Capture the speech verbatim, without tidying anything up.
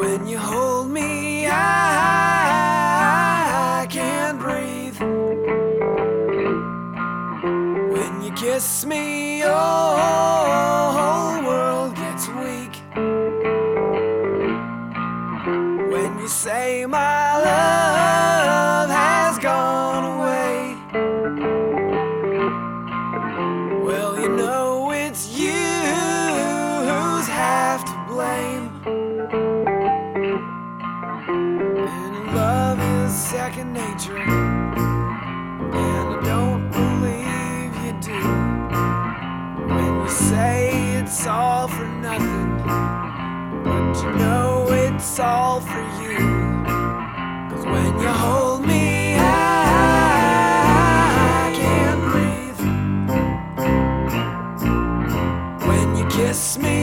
When you hold me, I, I can't breathe. When you kiss me, your whole world gets weak. When you say my love has gone away, well, you know it's you who's half to blame. And love is second nature, and I don't believe you do. When you say it's all for nothing, but you know it's all for you. 'Cause when you hold me, I, I can't breathe. When you kiss me,